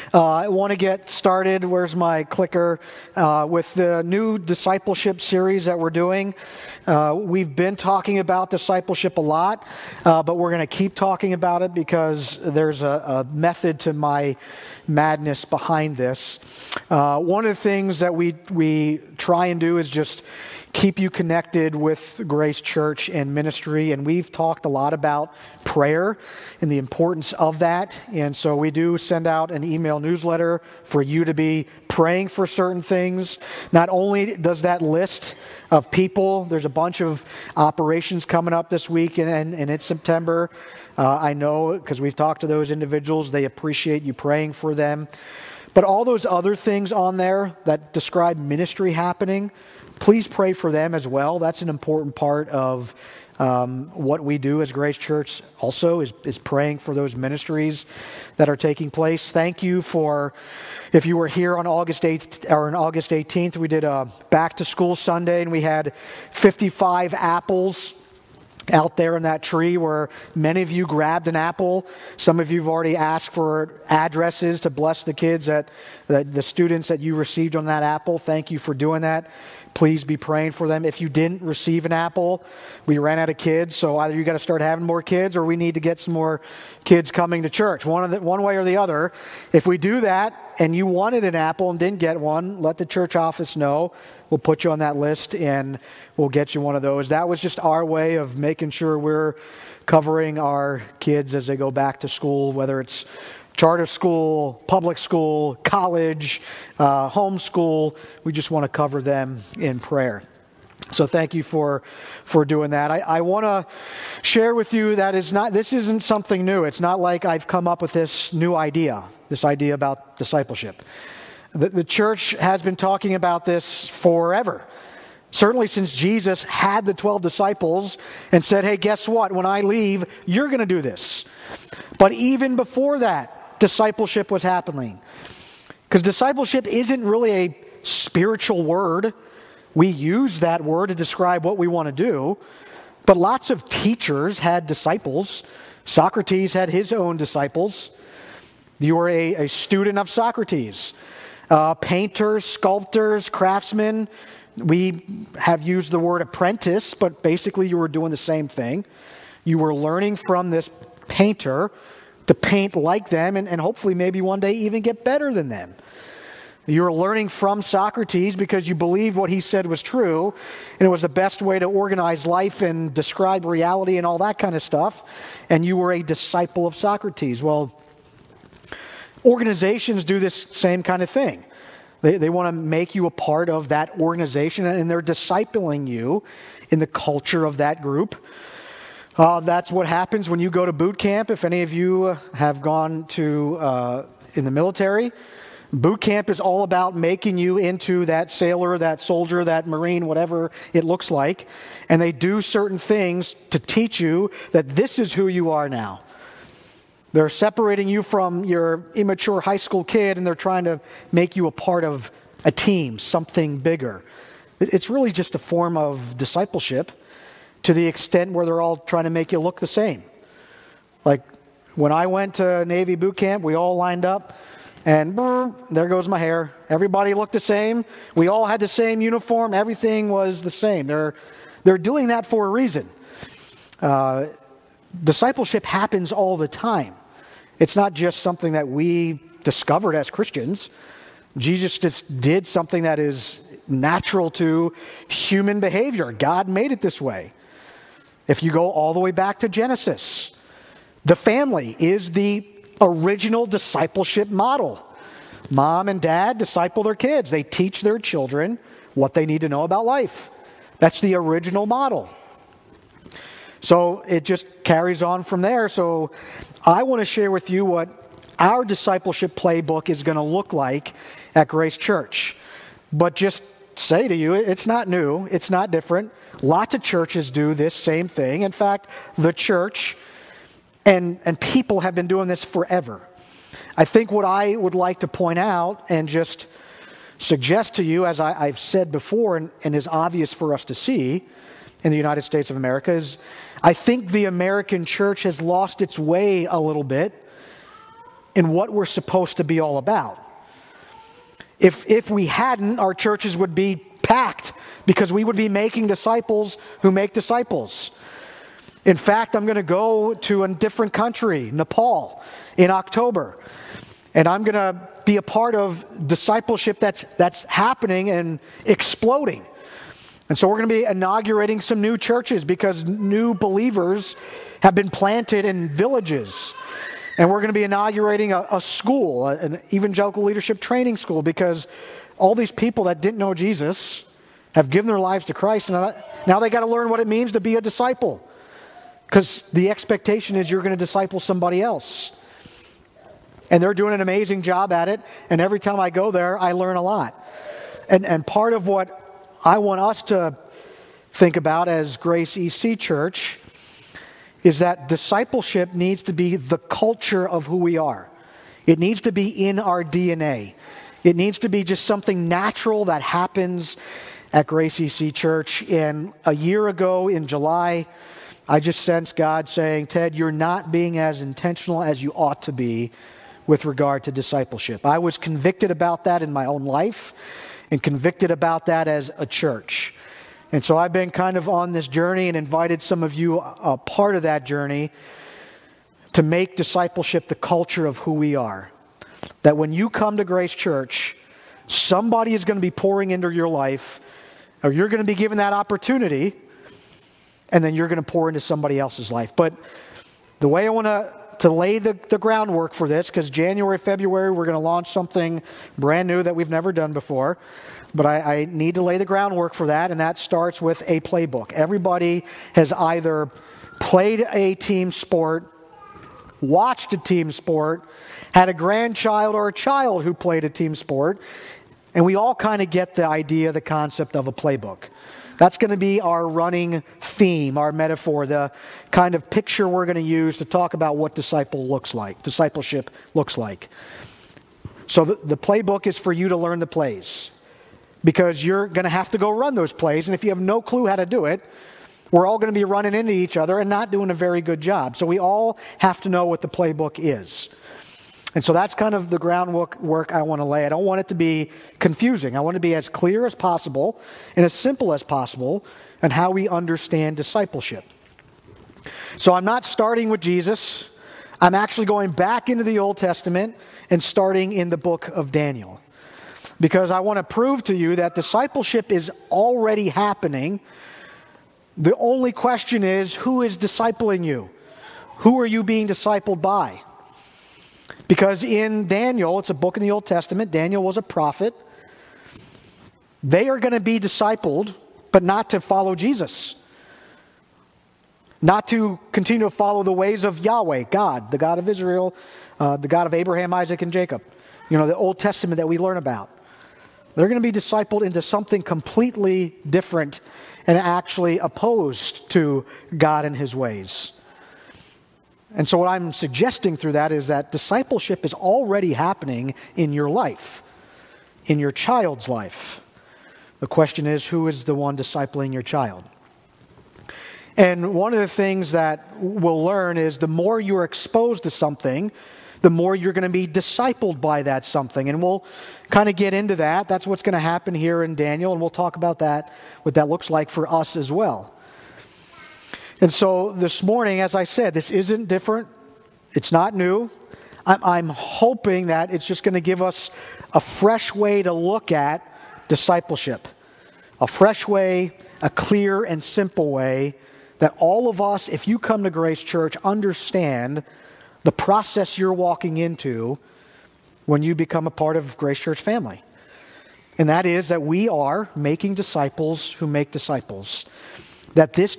I want to get started. Where's my clicker? With the new discipleship series that we're doing. We've been talking about discipleship a lot, but we're going to keep talking about it because there's a method to my madness behind this. One of the things that we try and do is just keep you connected with Grace Church and ministry, and we've talked a lot about prayer and the importance of that, and so we do send out an email newsletter for you to be praying for certain things. Not only does that list of people, there's a bunch of operations coming up this week, and it's September. I know, because we've talked to those individuals, they appreciate you praying for them. But all those other things on there that describe ministry happening, please pray for them as well. That's an important part of what we do as Grace Church also is praying for those ministries that are taking place. Thank you for, if you were here on August 8th or on August 18th, we did a back to school Sunday and we had 55 apples out there in that tree where many of you grabbed an apple. Some of you have already asked for addresses to bless the kids, the students that you received on that apple. Thank you for doing that. Please be praying for them. If you didn't receive an apple, we ran out of kids, so either you got to start having more kids or we need to get some more kids coming to church, one way or the other. If we do that and you wanted an apple and didn't get one, let the church office know. We'll put you on that list and we'll get you one of those. That was just our way of making sure we're covering our kids as they go back to school, whether it's charter school, public school, college, homeschool. We just want to cover them in prayer. So thank you for doing that. I want to share with you that this isn't something new. It's not like I've come up with this idea about discipleship. The church has been talking about this forever. Certainly since Jesus had the 12 disciples and said, hey, guess what? When I leave, you're going to do this. But even before that, discipleship was happening. Because discipleship isn't really a spiritual word. We use that word to describe what we want to do. But lots of teachers had disciples. Socrates had his own disciples. You were a student of Socrates. Painters, sculptors, craftsmen. We have used the word apprentice, but basically you were doing the same thing. You were learning from this painter to paint like them and hopefully maybe one day even get better than them. You're learning from Socrates because you believed what he said was true and it was the best way to organize life and describe reality and all that kind of stuff. And you were a disciple of Socrates. Well, organizations do this same kind of thing. They want to make you a part of that organization and they're discipling you in the culture of that group. That's what happens when you go to boot camp. If any of you have gone to in the military, boot camp is all about making you into that sailor, that soldier, that Marine, whatever it looks like. And they do certain things to teach you that this is who you are now. They're separating you from your immature high school kid and they're trying to make you a part of a team, something bigger. It's really just a form of discipleship, to the extent where they're all trying to make you look the same. Like when I went to Navy boot camp, we all lined up and there goes my hair. Everybody looked the same. We all had the same uniform. Everything was the same. They're doing that for a reason. Discipleship happens all the time. It's not just something that we discovered as Christians. Jesus just did something that is natural to human behavior. God made it this way. If you go all the way back to Genesis, the family is the original discipleship model. Mom and dad disciple their kids. They teach their children what they need to know about life. That's the original model. So it just carries on from there. So I want to share with you what our discipleship playbook is going to look like at Grace Church. But just say to you, it's not new. It's not different. Lots of churches do this same thing. In fact, the church and people have been doing this forever. I think what I would like to point out and just suggest to you, as I've said before and is obvious for us to see in the United States of America, is I think the American church has lost its way a little bit in what we're supposed to be all about. If we hadn't, our churches would be packed because we would be making disciples who make disciples. In fact, I'm going to go to a different country, Nepal, in October. And I'm going to be a part of discipleship that's happening and exploding. And so we're going to be inaugurating some new churches because new believers have been planted in villages. And we're going to be inaugurating a school, an evangelical leadership training school, because all these people that didn't know Jesus have given their lives to Christ. And now they got to learn what it means to be a disciple. Because the expectation is you're going to disciple somebody else. And they're doing an amazing job at it. And every time I go there, I learn a lot. And part of what I want us to think about as Grace EC Church is that discipleship needs to be the culture of who we are. It needs to be in our DNA. It needs to be just something natural that happens at Grace EC Church. And a year ago in July, I just sensed God saying, Ted, you're not being as intentional as you ought to be with regard to discipleship. I was convicted about that in my own life and convicted about that as a church. And so I've been kind of on this journey and invited some of you a part of that journey to make discipleship the culture of who we are. That when you come to Grace Church, somebody is going to be pouring into your life, or you're going to be given that opportunity, and then you're going to pour into somebody else's life. But the way I want to lay the groundwork for this, because January, February, we're going to launch something brand new that we've never done before. But I need to lay the groundwork for that, and that starts with a playbook. Everybody has either played a team sport, watched a team sport, had a grandchild or a child who played a team sport, and we all kind of get the idea, the concept of a playbook. That's going to be our running theme, our metaphor, the kind of picture we're going to use to talk about what discipleship looks like. So the playbook is for you to learn the plays, because you're going to have to go run those plays, and if you have no clue how to do it, we're all going to be running into each other and not doing a very good job. So we all have to know what the playbook is. And so that's kind of the groundwork I want to lay. I don't want it to be confusing. I want it to be as clear as possible and as simple as possible in how we understand discipleship. So I'm not starting with Jesus. I'm actually going back into the Old Testament and starting in the book of Daniel. Because I want to prove to you that discipleship is already happening. The only question is, who is discipling you? Who are you being discipled by? Because in Daniel, it's a book in the Old Testament, Daniel was a prophet. They are going to be discipled, but not to follow Jesus. Not to continue to follow the ways of Yahweh, God, the God of Israel, the God of Abraham, Isaac, and Jacob. You know, the Old Testament that we learn about. They're going to be discipled into something completely different and actually opposed to God and His ways. And so what I'm suggesting through that is that discipleship is already happening in your life, in your child's life. The question is, who is the one discipling your child? And one of the things that we'll learn is the more you're exposed to something, the more you're going to be discipled by that something. And we'll kind of get into that. That's what's going to happen here in Daniel, and we'll talk about that, what that looks like for us as well. And so this morning, as I said, this isn't different. It's not new. I'm hoping that it's just going to give us a fresh way to look at discipleship. A fresh way, a clear and simple way that all of us, if you come to Grace Church, understand the process you're walking into when you become a part of Grace Church family. And that is that we are making disciples who make disciples. That this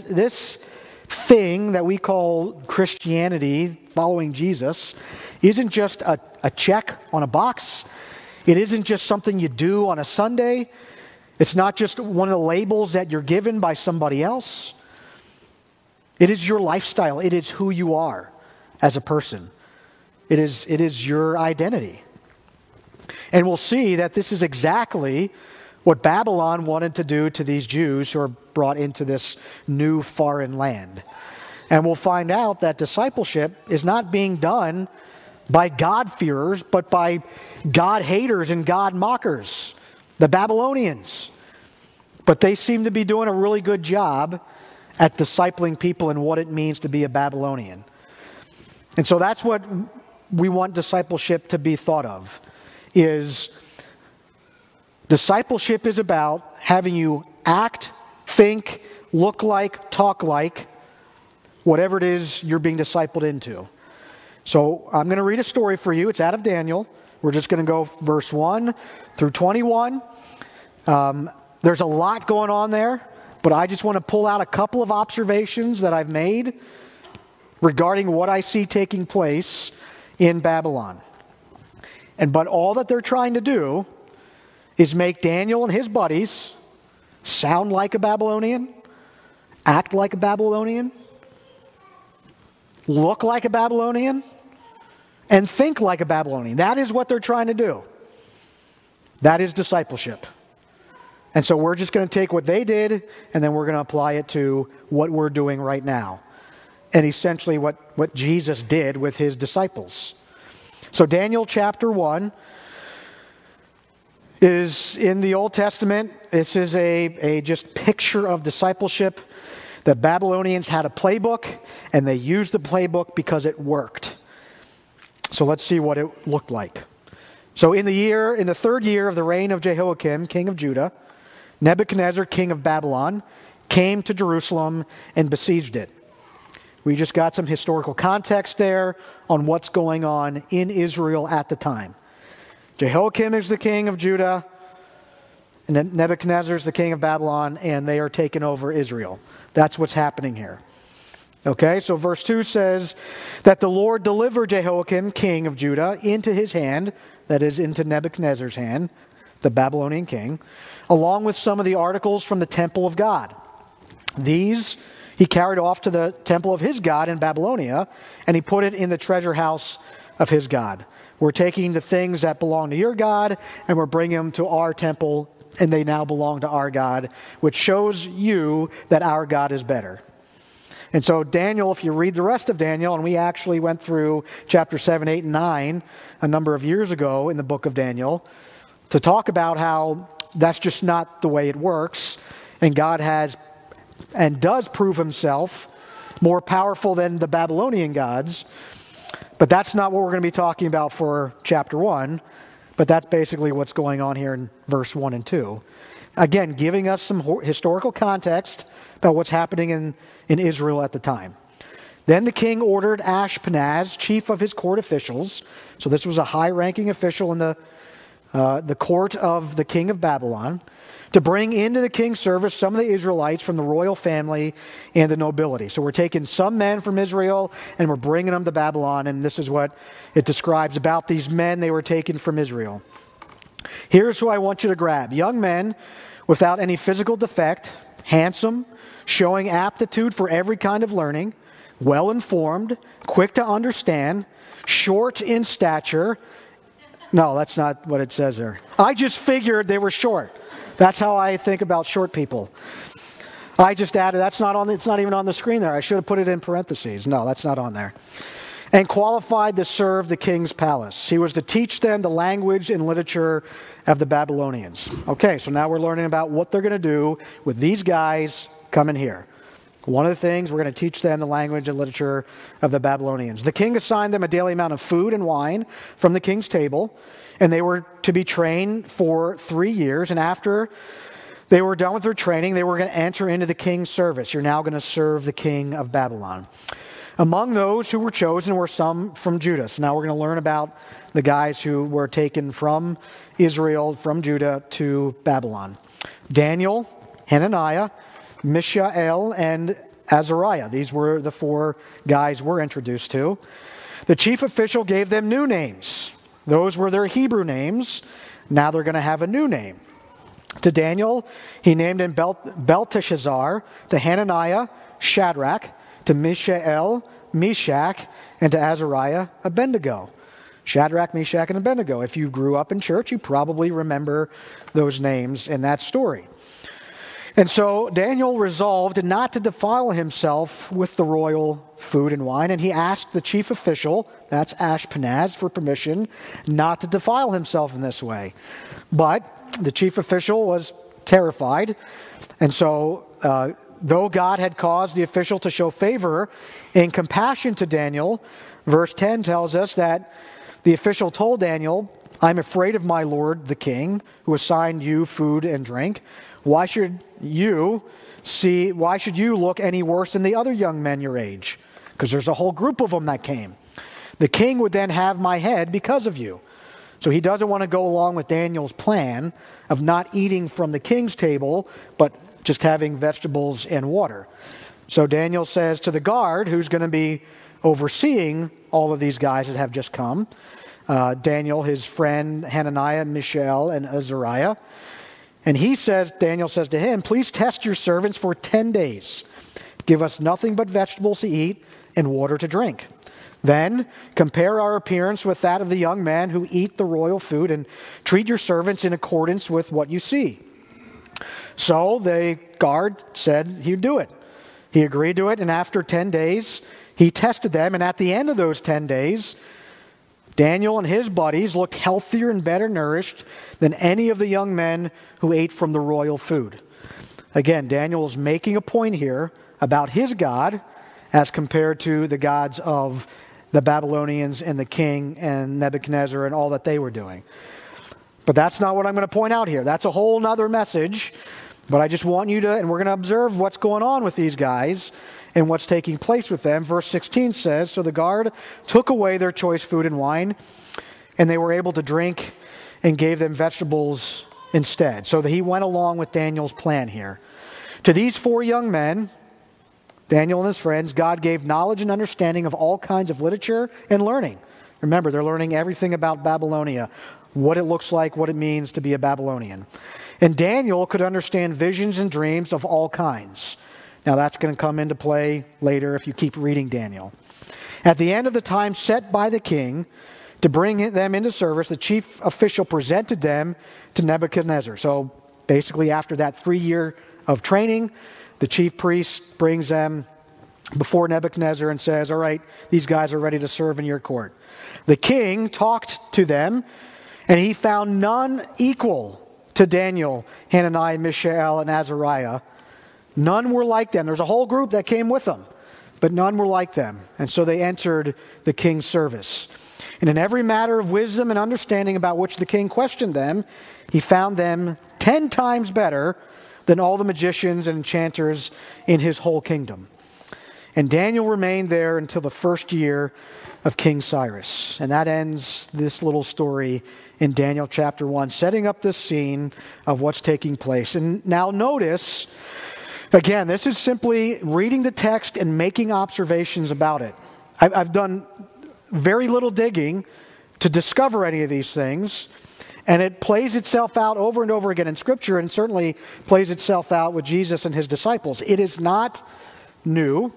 thing that we call Christianity, following Jesus, isn't just a check on a box. It isn't just something you do on a Sunday. It's not just one of the labels that you're given by somebody else. It is your lifestyle. It is who you are as a person. It is your identity. And we'll see that this is exactly what Babylon wanted to do to these Jews who are brought into this new foreign land. And we'll find out that discipleship is not being done by God-fearers, but by God-haters and God-mockers, the Babylonians. But they seem to be doing a really good job at discipling people in what it means to be a Babylonian. And so that's what we want discipleship to be thought of, is discipleship is about having you act, think, look like, talk like, whatever it is you're being discipled into. So I'm going to read a story for you. It's out of Daniel. We're just going to go verse 1 through 21. There's a lot going on there, but I just want to pull out a couple of observations that I've made regarding what I see taking place in Babylon. But all that they're trying to do is make Daniel and his buddies sound like a Babylonian, act like a Babylonian, look like a Babylonian, and think like a Babylonian. That is what they're trying to do. That is discipleship. And so we're just going to take what they did, and then we're going to apply it to what we're doing right now. And essentially what Jesus did with his disciples. So Daniel chapter 1 is in the Old Testament. This is a just picture of discipleship. The Babylonians had a playbook, and they used the playbook because it worked. So let's see what it looked like. So in the third year of the reign of Jehoiakim, king of Judah, Nebuchadnezzar, king of Babylon, came to Jerusalem and besieged it. We just got some historical context there on what's going on in Israel at the time. Jehoiakim is the king of Judah, and Nebuchadnezzar is the king of Babylon, and they are taking over Israel. That's what's happening here. Okay, so verse 2 says that the Lord delivered Jehoiakim, king of Judah, into his hand, that is, into Nebuchadnezzar's hand, the Babylonian king, along with some of the articles from the temple of God. These he carried off to the temple of his God in Babylonia, and he put it in the treasure house of his God. We're taking the things that belong to your God, and we're bringing them to our temple, and they now belong to our God, which shows you that our God is better. And so Daniel, if you read the rest of Daniel, and we actually went through chapter 7, 8, and 9 a number of years ago in the book of Daniel to talk about how that's just not the way it works, and God has and does prove himself more powerful than the Babylonian gods. But that's not what we're going to be talking about for chapter 1, but that's basically what's going on here in verse 1 and 2. Again, giving us some historical context about what's happening in Israel at the time. Then the king ordered Ashpenaz, chief of his court officials, so this was a high-ranking official in the court of the king of Babylon, to bring into the king's service some of the Israelites from the royal family and the nobility. So we're taking some men from Israel and we're bringing them to Babylon, and this is what it describes about these men they were taken from Israel. Here's who I want you to grab. Young men without any physical defect, handsome, showing aptitude for every kind of learning, well-informed, quick to understand, short in stature. No, that's not what it says there. I just figured they were short. That's how I think about short people. I just added, it's not even on the screen there. I should have put it in parentheses. No, that's not on there. And qualified to serve the king's palace. He was to teach them the language and literature of the Babylonians. Okay, so now we're learning about what they're going to do with these guys coming here. One of the things, we're going to teach them the language and literature of the Babylonians. The king assigned them a daily amount of food and wine from the king's table, and they were to be trained for 3 years. And after they were done with their training, they were going to enter into the king's service. You're now going to serve the king of Babylon. Among those who were chosen were some from Judah. So now we're going to learn about the guys who were taken from Israel, from Judah to Babylon. Daniel, Hananiah, Mishael, and Azariah. These were the 4 guys we're introduced to. The chief official gave them new names. Those were their Hebrew names. Now they're going to have a new name. To Daniel, he named him Belteshazzar. To Hananiah, Shadrach. To Mishael, Meshach. And to Azariah, Abednego. Shadrach, Meshach, and Abednego. If you grew up in church, you probably remember those names in that story. And so Daniel resolved not to defile himself with the royal food and wine, and he asked the chief official, that's Ashpenaz, for permission not to defile himself in this way. But the chief official was terrified, and so though God had caused the official to show favor and compassion to Daniel, verse 10 tells us that the official told Daniel, I'm afraid of my lord the king, who assigned you food and drink. Why should you look any worse than the other young men your age? Because there's a whole group of them that came. The king would then have my head because of you. So he doesn't want to go along with Daniel's plan of not eating from the king's table, but just having vegetables and water. So Daniel says to the guard, who's going to be overseeing all of these guys that have just come, Daniel, his friend Hananiah, Mishael, and Azariah, and Daniel says to him, please test your servants for 10 days. Give us nothing but vegetables to eat and water to drink. Then compare our appearance with that of the young men who eat the royal food and treat your servants in accordance with what you see. So the guard said he'd do it. He agreed to it, and after 10 days, he tested them, and at the end of those 10 days, Daniel and his buddies looked healthier and better nourished than any of the young men who ate from the royal food. Again, Daniel is making a point here about his God as compared to the gods of the Babylonians and the king and Nebuchadnezzar and all that they were doing. But that's not what I'm going to point out here. That's a whole other message. But I just want you to, and we're going to observe what's going on with these guys and what's taking place with them. Verse 16 says, so the guard took away their choice food and wine, and they were able to drink and gave them vegetables instead. So that he went along with Daniel's plan here. To these 4 young men, Daniel and his friends, God gave knowledge and understanding of all kinds of literature and learning. Remember, they're learning everything about Babylonia, what it looks like, what it means to be a Babylonian. And Daniel could understand visions and dreams of all kinds. Now that's going to come into play later if you keep reading Daniel. At the end of the time set by the king to bring them into service, the chief official presented them to Nebuchadnezzar. So basically after that 3 year of training, the chief priest brings them before Nebuchadnezzar and says, all right, these guys are ready to serve in your court. The king talked to them, and he found none equal to Daniel, Hananiah, Mishael, and Azariah. None were like them. There's a whole group that came with them, but none were like them. And so they entered the king's service. And in every matter of wisdom and understanding about which the king questioned them, he found them 10 times better than all the magicians and enchanters in his whole kingdom. And Daniel remained there until the first year of King Cyrus. And that ends this little story in Daniel chapter 1, setting up this scene of what's taking place. And now notice, again, this is simply reading the text and making observations about it. I've done very little digging to discover any of these things, and it plays itself out over and over again in Scripture, and certainly plays itself out with Jesus and his disciples. It is not new.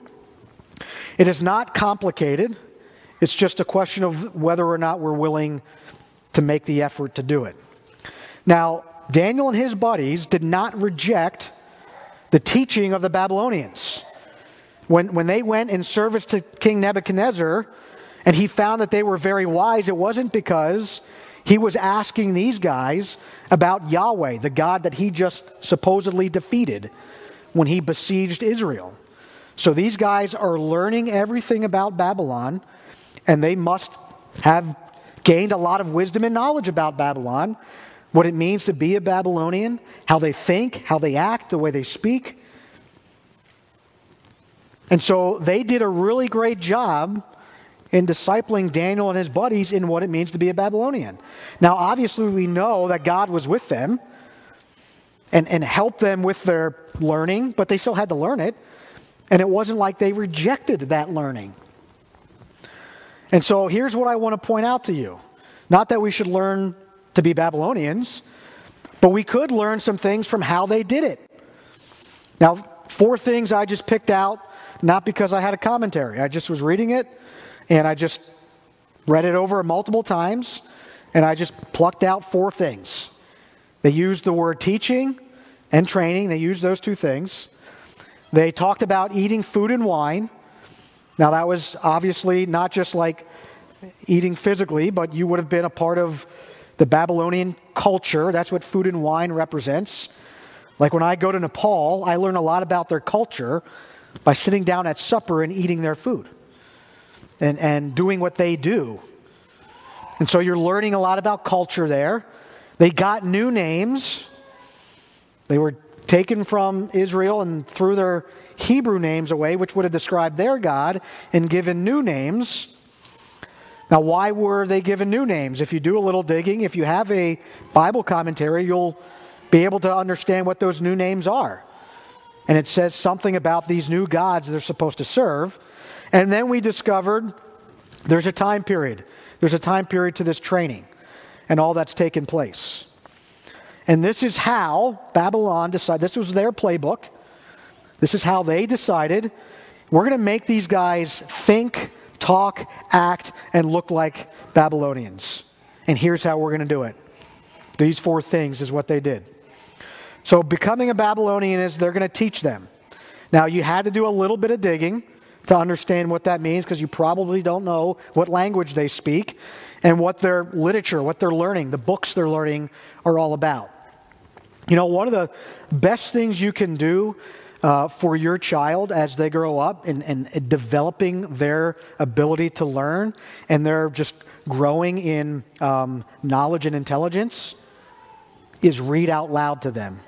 It is not complicated. It's just a question of whether or not we're willing to make the effort to do it. Now, Daniel and his buddies did not reject the teaching of the Babylonians. When they went in service to King Nebuchadnezzar, and he found that they were very wise, it wasn't because he was asking these guys about Yahweh, the God that he just supposedly defeated when he besieged Israel. So these guys are learning everything about Babylon, and they must have gained a lot of wisdom and knowledge about Babylon, what it means to be a Babylonian, how they think, how they act, the way they speak. And so they did a really great job in discipling Daniel and his buddies in what it means to be a Babylonian. Now, obviously, we know that God was with them and helped them with their learning, but they still had to learn it. And it wasn't like they rejected that learning. And so here's what I want to point out to you. Not that we should learn to be Babylonians, but we could learn some things from how they did it. Now, 4 things I just picked out, not because I had a commentary. I just was reading it, and I just read it over multiple times, and I just plucked out 4 things. They used the word teaching, and training. They used those two things. They talked about eating food and wine. Now, that was obviously not just like eating physically, but you would have been a part of the Babylonian culture. That's what food and wine represents. Like when I go to Nepal, I learn a lot about their culture by sitting down at supper and eating their food and doing what they do. And so you're learning a lot about culture there. They got new names. They were taken from Israel and threw their Hebrew names away, which would have described their God, and given new names. Now, why were they given new names? If you do a little digging, if you have a Bible commentary, you'll be able to understand what those new names are. And it says something about these new gods they're supposed to serve. And then we discovered there's a time period. There's a time period to this training and all that's taken place. And this is how Babylon decided, this was their playbook. This is how they decided, we're going to make these guys think, talk, act, and look like Babylonians. And here's how we're going to do it. These 4 things is what they did. So becoming a Babylonian is they're going to teach them. Now, you had to do a little bit of digging to understand what that means, because you probably don't know what language they speak and what their literature, what they're learning, the books they're learning are all about. You know, one of the best things you can do for your child as they grow up and developing their ability to learn, and they're just growing in knowledge and intelligence, is read out loud to them.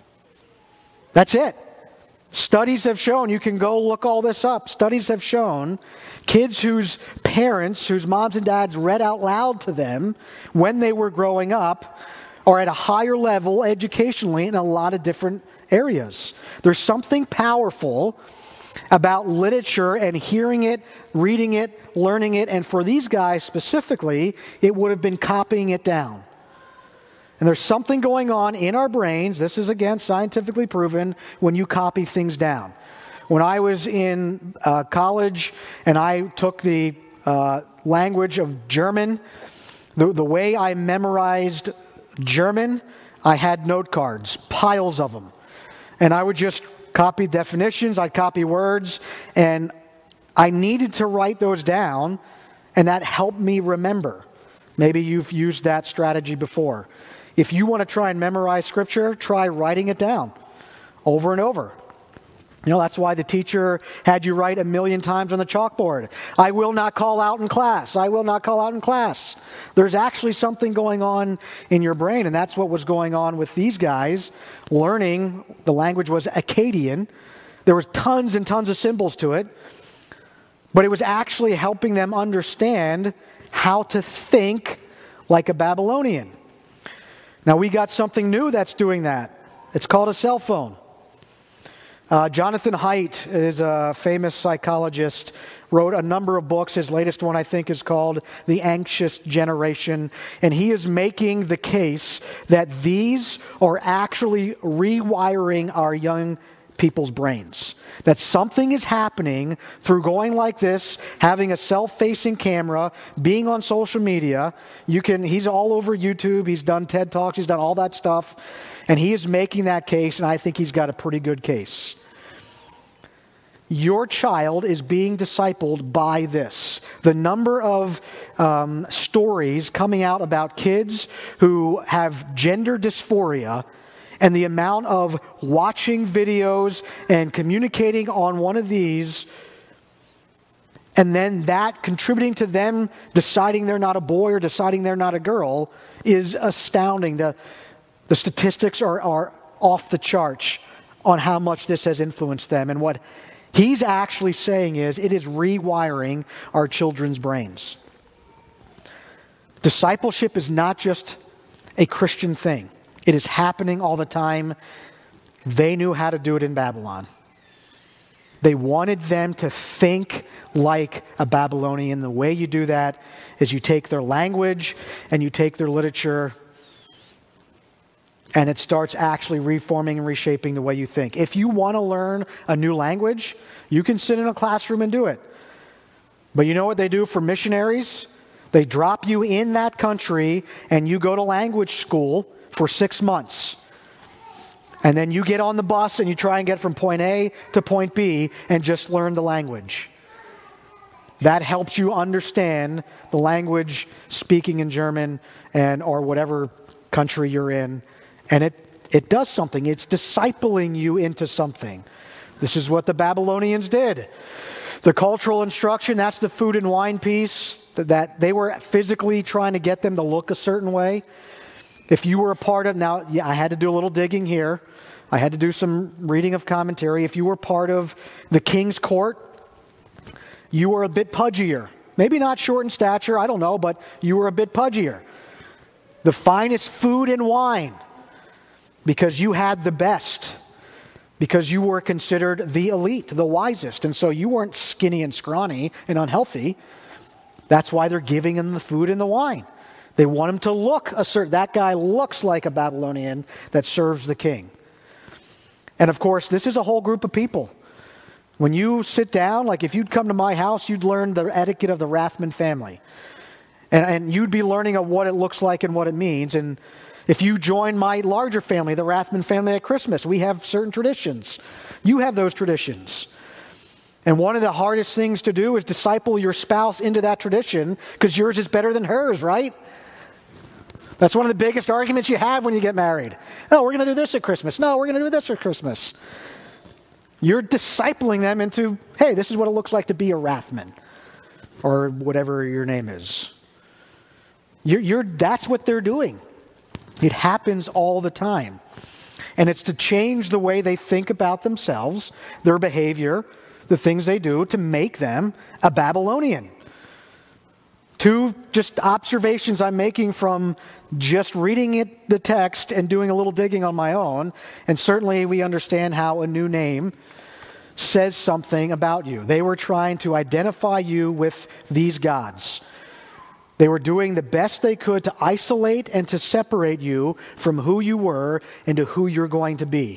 That's it. Studies have shown, you can go look all this up, studies have shown kids whose parents, whose moms and dads read out loud to them when they were growing up are at a higher level educationally in a lot of different areas. There's something powerful about literature and hearing it, reading it, learning it, and for these guys specifically, it would have been copying it down. And there's something going on in our brains, this is again scientifically proven, when you copy things down. When I was in college and I took the language of German, the way I memorized German, I had note cards, piles of them. And I would just copy definitions, I'd copy words, and I needed to write those down, and that helped me remember. Maybe you've used that strategy before. If you want to try and memorize Scripture, try writing it down over and over. You know, that's why the teacher had you write 1,000,000 times on the chalkboard. I will not call out in class. I will not call out in class. There's actually something going on in your brain, and that's what was going on with these guys learning. The language was Akkadian. There was tons and tons of symbols to it, but it was actually helping them understand how to think like a Babylonian. Now, we got something new that's doing that. It's called a cell phone. Jonathan Haidt is a famous psychologist, wrote a number of books. His latest one, I think, is called The Anxious Generation. And he is making the case that these are actually rewiring our young people's brains. That something is happening through going like this, having a self-facing camera, being on social media. He's all over YouTube, he's done TED Talks, he's done all that stuff, and he is making that case, and I think he's got a pretty good case. Your child is being discipled by this. The number of stories coming out about kids who have gender dysphoria, and the amount of watching videos and communicating on one of these, and then that contributing to them deciding they're not a boy or deciding they're not a girl, is astounding. The statistics are off the charts on how much this has influenced them. And what he's actually saying is it is rewiring our children's brains. Discipleship is not just a Christian thing. It is happening all the time. They knew how to do it in Babylon. They wanted them to think like a Babylonian. The way you do that is you take their language and you take their literature, and it starts actually reforming and reshaping the way you think. If you want to learn a new language, you can sit in a classroom and do it. But you know what they do for missionaries? They drop you in that country and you go to language school for 6 months. And then you get on the bus and you try and get from point A to point B and just learn the language. That helps you understand the language speaking in German or whatever country you're in. And it does something. It's discipling you into something. This is what the Babylonians did. The cultural instruction, that's the food and wine piece, that they were physically trying to get them to look a certain way. If you were a part of, now, yeah, I had to do a little digging here. I had to do some reading of commentary. If you were part of the king's court, you were a bit pudgier. Maybe not short in stature, I don't know, but you were a bit pudgier. The finest food and wine, because you had the best, because you were considered the elite, the wisest, and so you weren't skinny and scrawny and unhealthy. That's why they're giving him the food and the wine. They want him to look that guy looks like a Babylonian that serves the king. And of course, this is a whole group of people. When you sit down, like if you'd come to my house, you'd learn the etiquette of the Rathman family. And you'd be learning of what it looks like and what it means. And if you join my larger family, the Rathman family at Christmas, we have certain traditions. You have those traditions. And one of the hardest things to do is disciple your spouse into that tradition because yours is better than hers, right? That's one of the biggest arguments you have when you get married. Oh, we're going to do this at Christmas. No, we're going to do this at Christmas. You're discipling them into, hey, this is what it looks like to be a Rathman or whatever your name is. That's what they're doing. It happens all the time. And it's to change the way they think about themselves, their behavior, the things they do to make them a Babylonian. Two just observations I'm making from just reading the text and doing a little digging on my own. And certainly we understand how a new name says something about you. They were trying to identify you with these gods. They were doing the best they could to isolate and to separate you from who you were into who you're going to be.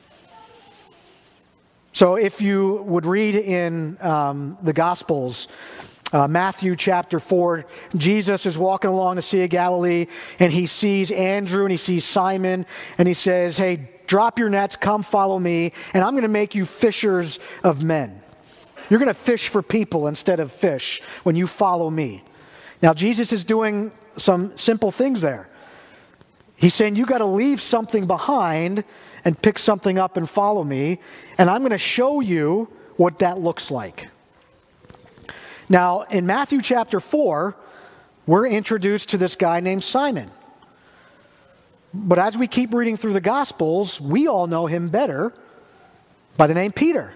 So if you would read in the Gospels, Matthew chapter 4, Jesus is walking along the Sea of Galilee and he sees Andrew and he sees Simon and he says, hey, drop your nets, come follow me, and I'm going to make you fishers of men. You're going to fish for people instead of fish when you follow me. Now, Jesus is doing some simple things there. He's saying you got to leave something behind and pick something up and follow me, and I'm going to show you what that looks like. Now, in Matthew chapter 4, we're introduced to this guy named Simon. But as we keep reading through the Gospels, we all know him better by the name Peter.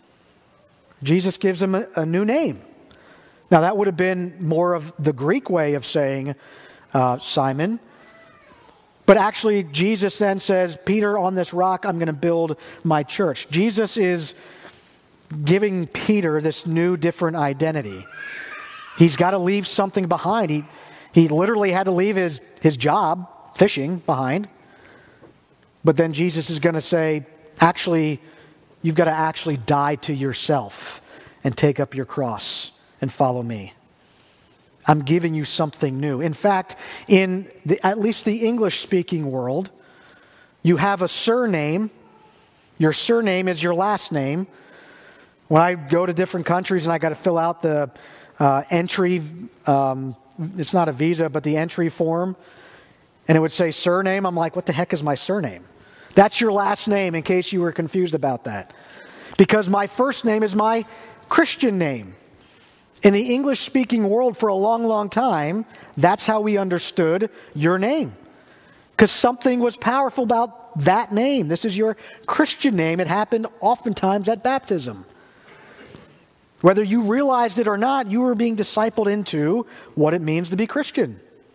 Jesus gives him a new name. Now, that would have been more of the Greek way of saying Simon. But actually, Jesus then says, Peter, on this rock, I'm going to build my church. Jesus is giving Peter this new, different identity. He's got to leave something behind. He literally had to leave his job, fishing, behind. But then Jesus is going to say, actually, you've got to actually die to yourself and take up your cross and follow me. I'm giving you something new. In fact, in at least the English-speaking world, you have a surname. Your surname is your last name. When I go to different countries and I got to fill out the entry, it's not a visa, but the entry form, and it would say surname, I'm like, what the heck is my surname? That's your last name, in case you were confused about that. Because my first name is my Christian name. In the English-speaking world for a long, long time, that's how we understood your name. Because something was powerful about that name. This is your Christian name. It happened oftentimes at baptism. Whether you realized it or not, you were being discipled into what it means to be Christian.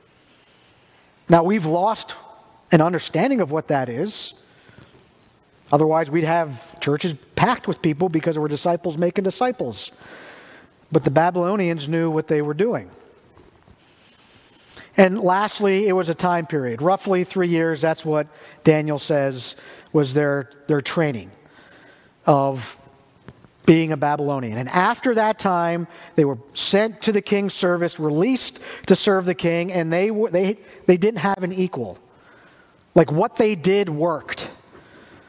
Now, we've lost an understanding of what that is. Otherwise, we'd have churches packed with people because we're disciples making disciples. But the Babylonians knew what they were doing. And lastly, it was a time period. Roughly 3 years, that's what Daniel says was their training of being a Babylonian. And after that time, they were sent to the king's service, released to serve the king, and they didn't have an equal. Like what they did worked.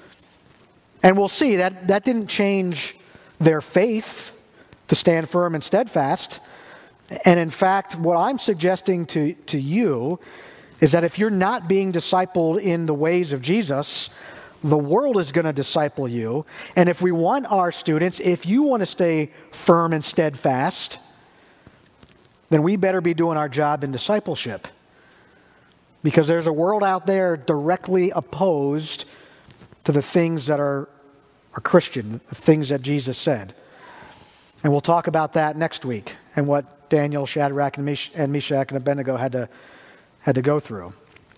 And we'll see that didn't change their faith to stand firm and steadfast. And in fact, what I'm suggesting to you is that if you're not being discipled in the ways of Jesus, the world is going to disciple you. And if we want our students, if you want to stay firm and steadfast, then we better be doing our job in discipleship. Because there's a world out there directly opposed to the things that are Christian, the things that Jesus said. And we'll talk about that next week and what Daniel, Shadrach, and Meshach, and Abednego had to go through.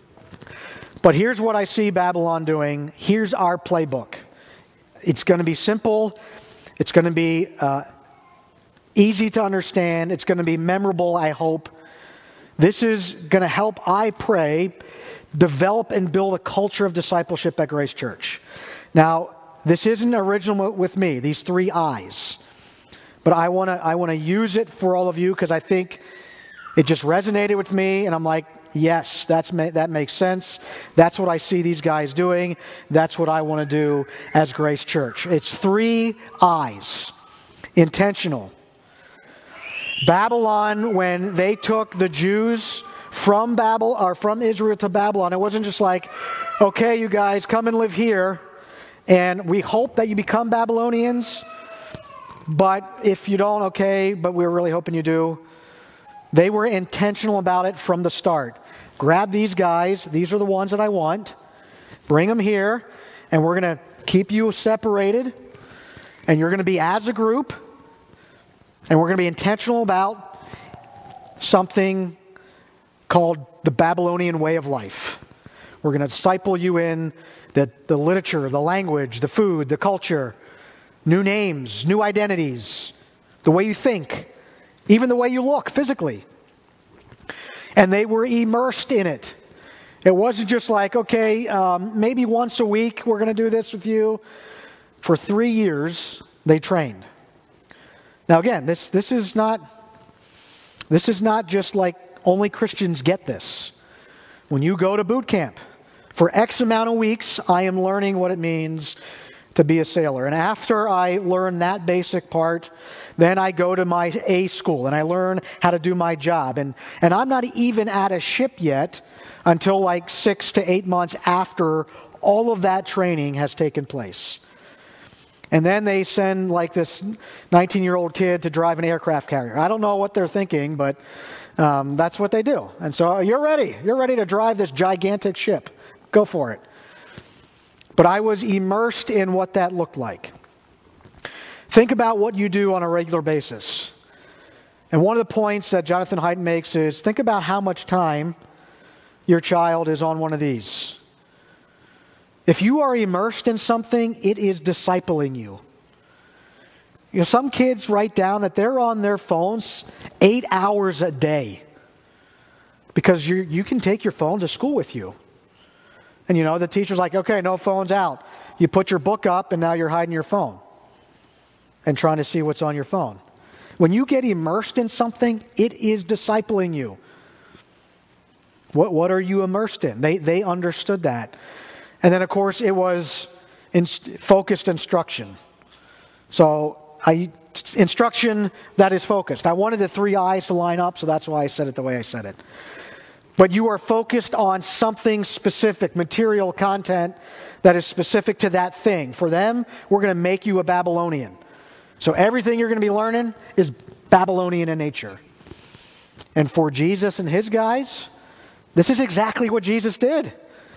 But here's what I see Babylon doing. Here's our playbook. It's going to be simple. It's going to be easy to understand. It's going to be memorable, I hope. This is going to help, I pray, develop and build a culture of discipleship at Grace Church. Now, this isn't original with me, these 3 I's. But I want to use it for all of you because I think it just resonated with me, and I'm like, yes, that makes sense. That's what I see these guys doing. That's what I want to do as Grace Church. It's 3 I's. Intentional. Babylon, when they took the Jews from Israel to Babylon, it wasn't just like, okay, you guys, come and live here, and we hope that you become Babylonians, but if you don't, okay, but we're really hoping you do. They were intentional about it from the start. Grab these guys, these are the ones that I want, bring them here, and we're going to keep you separated, and you're going to be as a group, and we're going to be intentional about something called the Babylonian way of life. We're going to disciple you in the literature, the language, the food, the culture, new names, new identities, the way you think, even the way you look physically. And they were immersed in it. It wasn't just like, okay, maybe once a week we're going to do this with you. For 3 years, they trained. Now again, this is not just like only Christians get this. When you go to boot camp, for X amount of weeks, I am learning what it means to be a sailor. And after I learn that basic part, then I go to my A school and I learn how to do my job. And I'm not even at a ship yet until like 6 to 8 months after all of that training has taken place. And then they send like this 19-year-old kid to drive an aircraft carrier. I don't know what they're thinking, but that's what they do. And so you're ready. You're ready to drive this gigantic ship. Go for it. But I was immersed in what that looked like. Think about what you do on a regular basis. And one of the points that Jonathan Haidt makes is think about how much time your child is on one of these. If you are immersed in something, it is discipling you. You know, some kids write down that they're on their phones 8 hours a day because you can take your phone to school with you. And you know, the teacher's like, okay, no phones out. You put your book up and now you're hiding your phone and trying to see what's on your phone. When you get immersed in something, it is discipling you. What are you immersed in? They understood that. And then, of course, it was focused instruction. So instruction that is focused. I wanted the 3 I's to line up, so that's why I said it the way I said it. But you are focused on something specific, material content that is specific to that thing. For them, we're going to make you a Babylonian. So everything you're going to be learning is Babylonian in nature. And for Jesus and his guys, this is exactly what Jesus did.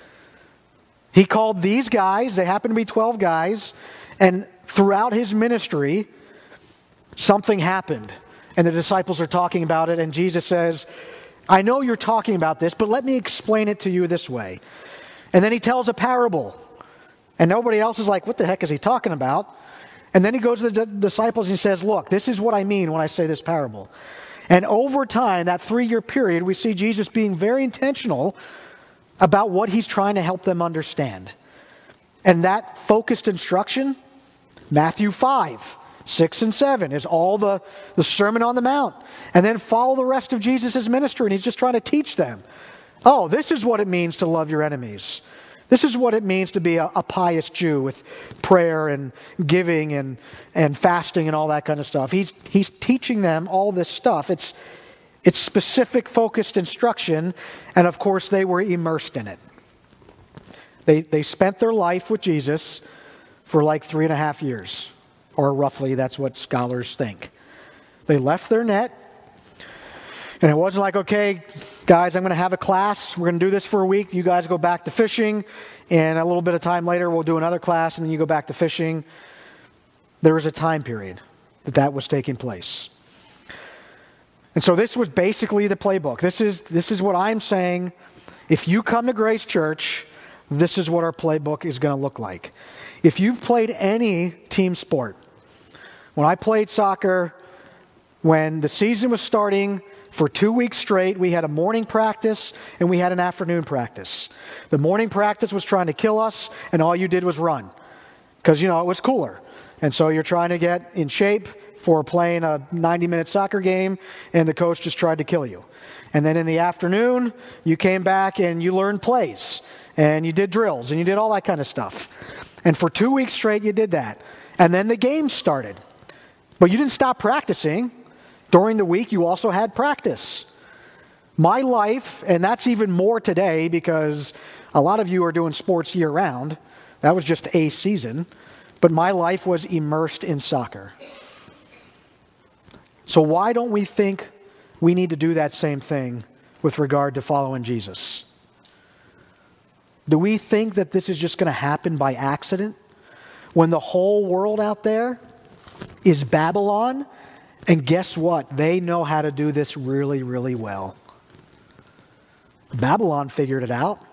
He called these guys, they happen to be 12 guys, and throughout his ministry, something happened. And the disciples are talking about it, and Jesus says, I know you're talking about this, but let me explain it to you this way. And then he tells a parable. And nobody else is like, what the heck is he talking about? And then he goes to the disciples and he says, look, this is what I mean when I say this parable. And over time, that 3-year period, we see Jesus being very intentional about what he's trying to help them understand. And that focused instruction, Matthew 5, 6 and 7 is all the Sermon on the Mount. And then follow the rest of Jesus' ministry, and he's just trying to teach them. Oh, this is what it means to love your enemies. This is what it means to be a pious Jew with prayer and giving and fasting and all that kind of stuff. He's teaching them all this stuff. It's specific, focused instruction, and of course they were immersed in it. They spent their life with Jesus for like 3.5 years, or roughly that's what scholars think. They left their net, and it wasn't like, okay, guys, I'm going to have a class. We're going to do this for a week. You guys go back to fishing, and a little bit of time later we'll do another class, and then you go back to fishing. There was a time period that was taking place. And so this was basically the playbook. This is what I'm saying. If you come to Grace Church, this is what our playbook is going to look like. If you've played any team sport, when I played soccer, when the season was starting, for 2 weeks straight, we had a morning practice and we had an afternoon practice. The morning practice was trying to kill us, and all you did was run because, it was cooler. And so you're trying to get in shape for playing a 90-minute soccer game, and the coach just tried to kill you. And then in the afternoon, you came back and you learned plays, and you did drills, and you did all that kind of stuff. And for 2 weeks straight, you did that. And then the game started. But you didn't stop practicing. During the week, you also had practice. My life, and that's even more today because a lot of you are doing sports year-round. That was just a season. But my life was immersed in soccer. So why don't we think we need to do that same thing with regard to following Jesus? Do we think that this is just going to happen by accident when the whole world out there is Babylon? And guess what? They know how to do this really, really well. Babylon figured it out.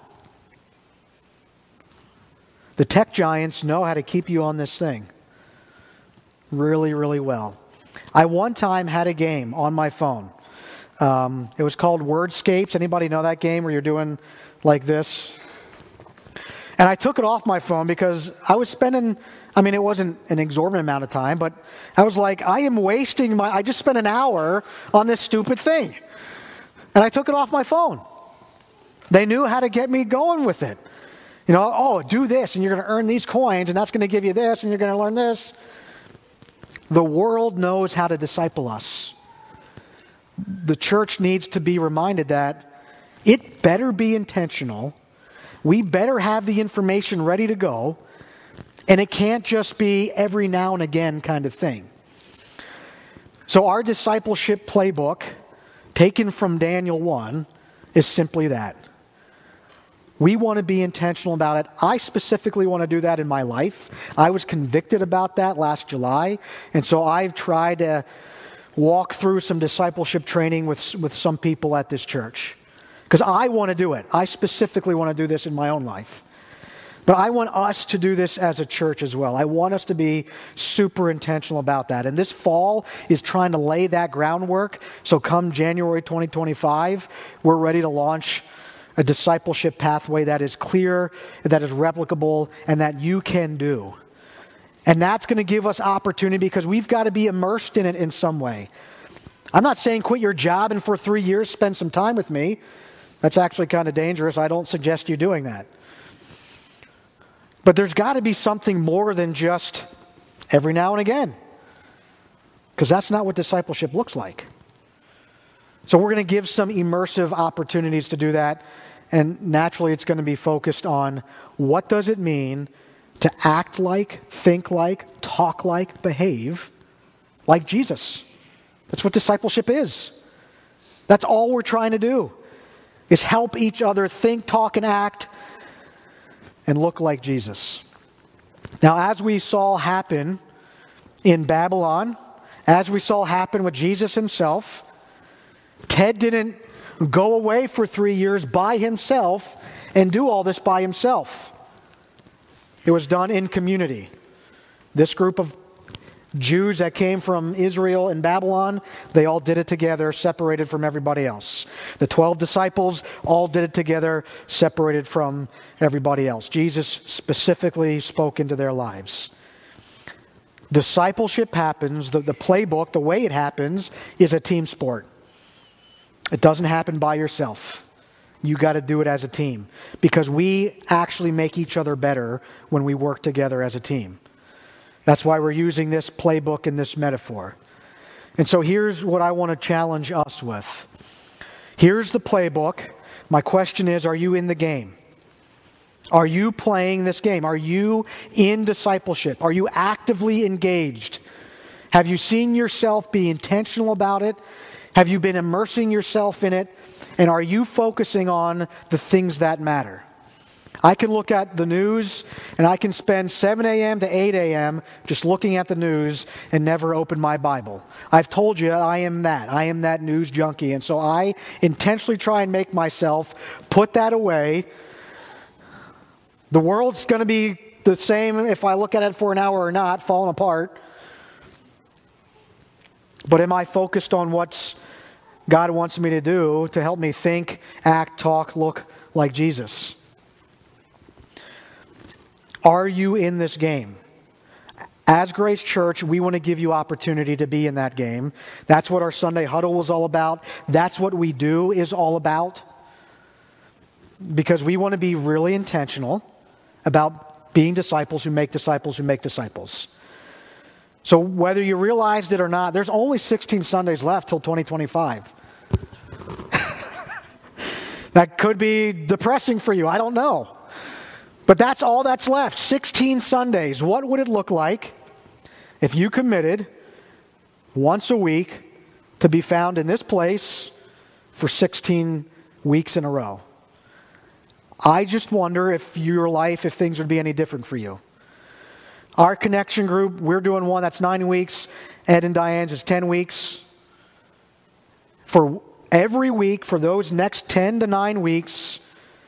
The tech giants know how to keep you on this thing really, really well. I one time had a game on my phone. It was called Wordscapes. Anybody know that game where you're doing like this? And I took it off my phone because I was spending, it wasn't an exorbitant amount of time, but I was like, I just spent an hour on this stupid thing. And I took it off my phone. They knew how to get me going with it. Do this, and you're going to earn these coins, and that's going to give you this, and you're going to learn this. The world knows how to disciple us. The church needs to be reminded that it better be intentional. We better have the information ready to go, and it can't just be every now and again kind of thing. So our discipleship playbook, taken from Daniel 1, is simply that. We want to be intentional about it. I specifically want to do that in my life. I was convicted about that last July, and so I've tried to walk through some discipleship training with some people at this church. Because I want to do it. I specifically want to do this in my own life. But I want us to do this as a church as well. I want us to be super intentional about that. And this fall is trying to lay that groundwork. So come January 2025, we're ready to launch a discipleship pathway that is clear, that is replicable, and that you can do. And that's going to give us opportunity because we've got to be immersed in it in some way. I'm not saying quit your job and for 3 years spend some time with me. That's actually kind of dangerous. I don't suggest you doing that. But there's got to be something more than just every now and again. Because that's not what discipleship looks like. So we're going to give some immersive opportunities to do that. And naturally it's going to be focused on what does it mean to act like, think like, talk like, behave like Jesus. That's what discipleship is. That's all we're trying to do. Is help each other think, talk, and act and look like Jesus. Now, as we saw happen in Babylon, as we saw happen with Jesus himself, Ted didn't go away for 3 years by himself and do all this by himself. It was done in community. This group of Jews that came from Israel and Babylon, they all did it together, separated from everybody else. The 12 disciples all did it together, separated from everybody else. Jesus specifically spoke into their lives. Discipleship happens, the playbook, the way it happens, is a team sport. It doesn't happen by yourself. You got to do it as a team, because we actually make each other better when we work together as a team. That's why we're using this playbook and this metaphor. And so here's what I want to challenge us with. Here's the playbook. My question is, are you in the game? Are you playing this game? Are you in discipleship? Are you actively engaged? Have you seen yourself be intentional about it? Have you been immersing yourself in it? And are you focusing on the things that matter? I can look at the news and I can spend 7 a.m. to 8 a.m. just looking at the news and never open my Bible. I've told you I am that. I am that news junkie. And so I intentionally try and make myself put that away. The world's going to be the same if I look at it for an hour or not, falling apart. But am I focused on what God wants me to do to help me think, act, talk, look like Jesus? Are you in this game? As Grace Church, we want to give you opportunity to be in that game. That's what our Sunday huddle was all about. That's what we do is all about. Because we want to be really intentional about being disciples who make disciples who make disciples. So whether you realized it or not, there's only 16 Sundays left till 2025. That could be depressing for you. I don't know. But that's all that's left, 16 Sundays. What would it look like if you committed once a week to be found in this place for 16 weeks in a row? I just wonder if your life, if things would be any different for you. Our connection group, we're doing one that's 9 weeks. Ed and Diane's is 10 weeks. For every week, for those next 10 to 9 weeks,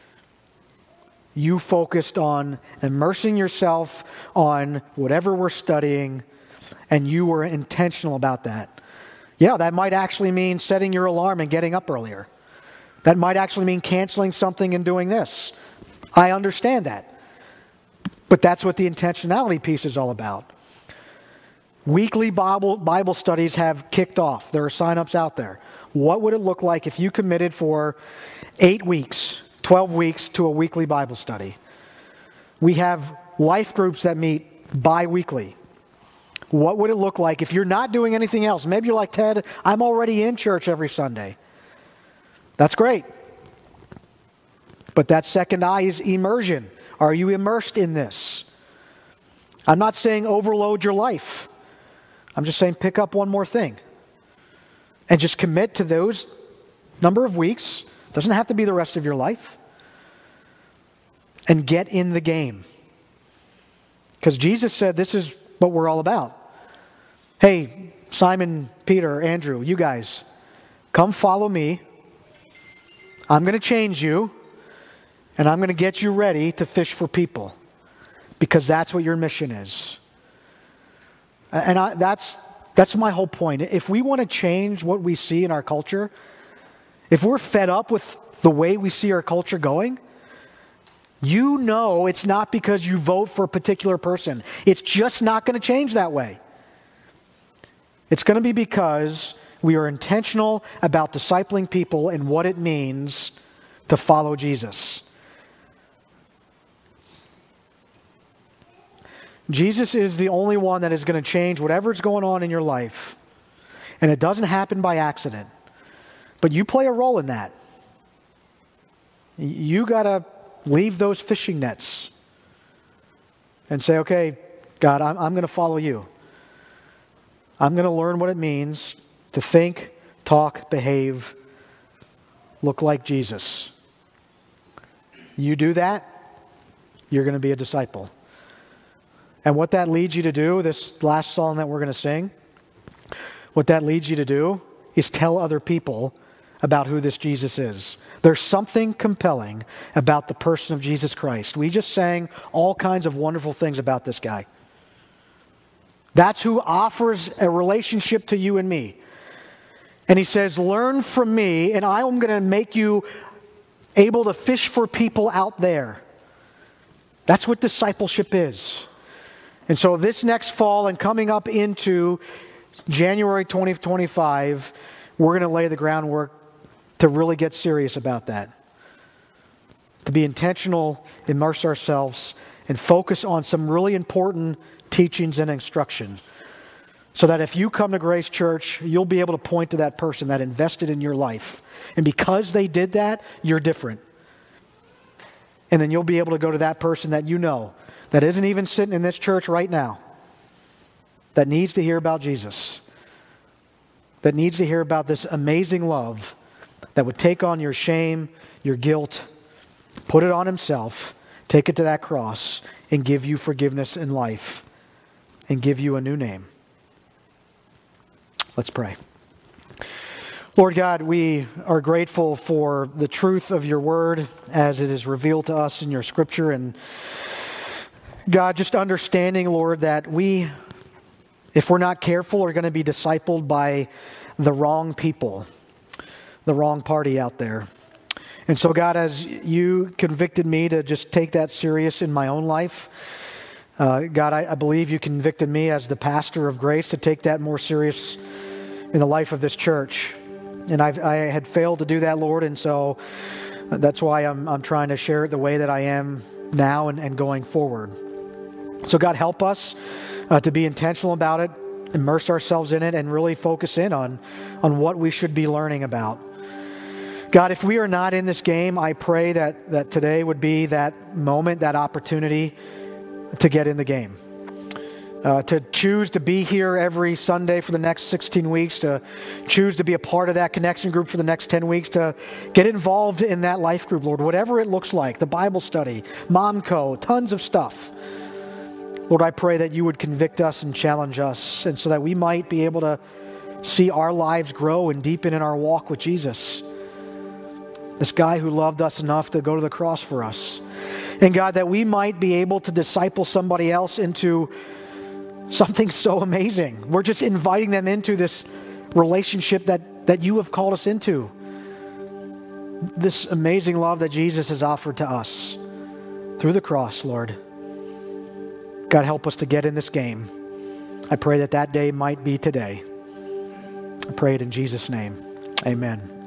you focused on immersing yourself on whatever we're studying, and you were intentional about that. Yeah, that might actually mean setting your alarm and getting up earlier. That might actually mean canceling something and doing this. I understand that. But that's what the intentionality piece is all about. Weekly Bible studies have kicked off. There are signups out there. What would it look like if you committed for 8 weeks, 12 weeks to a weekly Bible study? We have life groups that meet bi-weekly. What would it look like if you're not doing anything else? Maybe you're like, Ted, I'm already in church every Sunday. That's great. But that second I is immersion. Are you immersed in this? I'm not saying overload your life. I'm just saying pick up one more thing. And just commit to those number of weeks. Doesn't have to be the rest of your life. And get in the game. Because Jesus said this is what we're all about. Hey, Simon, Peter, Andrew, you guys, come follow me. I'm going to change you. And I'm going to get you ready to fish for people. Because that's what your mission is. And that's my whole point. If we want to change what we see in our culture, if we're fed up with the way we see our culture going, you know it's not because you vote for a particular person. It's just not going to change that way. It's going to be because we are intentional about discipling people and what it means to follow Jesus. Jesus is the only one that is going to change whatever's going on in your life. And it doesn't happen by accident. But you play a role in that. You got to leave those fishing nets and say, okay, God, I'm going to follow you. I'm going to learn what it means to think, talk, behave, look like Jesus. You do that, you're going to be a disciple. And what that leads you to do, this last song that we're going to sing, what that leads you to do is tell other people about who this Jesus is. There's something compelling about the person of Jesus Christ. We just sang all kinds of wonderful things about this guy. That's who offers a relationship to you and me. And he says, learn from me, and I am going to make you able to fish for people out there. That's what discipleship is. And so this next fall and coming up into January 2025, we're going to lay the groundwork to really get serious about that. to be intentional, immerse ourselves, and focus on some really important teachings and instruction. So that if you come to Grace Church, you'll be able to point to that person that invested in your life. And because they did that, you're different. And then you'll be able to go to that person that you know, that isn't even sitting in this church right now, that needs to hear about Jesus, that needs to hear about this amazing love that would take on your shame, your guilt, put it on himself, take it to that cross, and give you forgiveness in life, and give you a new name. Let's pray. Lord God, we are grateful for the truth of your word as it is revealed to us in your scripture. And God, just understanding, Lord, that we, if we're not careful, are going to be discipled by the wrong people, the wrong party out there. And so, God, as you convicted me to just take that serious in my own life, God, I believe you convicted me as the pastor of Grace to take that more serious in the life of this church. And I had failed to do that, Lord, and so that's why I'm trying to share it the way that I am now and going forward. So God, help us to be intentional about it, immerse ourselves in it, and really focus in on what we should be learning about. God, if we are not in this game, I pray that today would be that moment, that opportunity to get in the game. To choose to be here every Sunday for the next 16 weeks, to choose to be a part of that connection group for the next 10 weeks, to get involved in that life group, Lord, whatever it looks like, the Bible study, Momco, tons of stuff. Lord, I pray that you would convict us and challenge us, and so that we might be able to see our lives grow and deepen in our walk with Jesus, this guy who loved us enough to go to the cross for us. And God, that we might be able to disciple somebody else into something so amazing. We're just inviting them into this relationship that you have called us into. This amazing love that Jesus has offered to us through the cross, Lord. God, help us to get in this game. I pray that day might be today. I pray it in Jesus' name. Amen.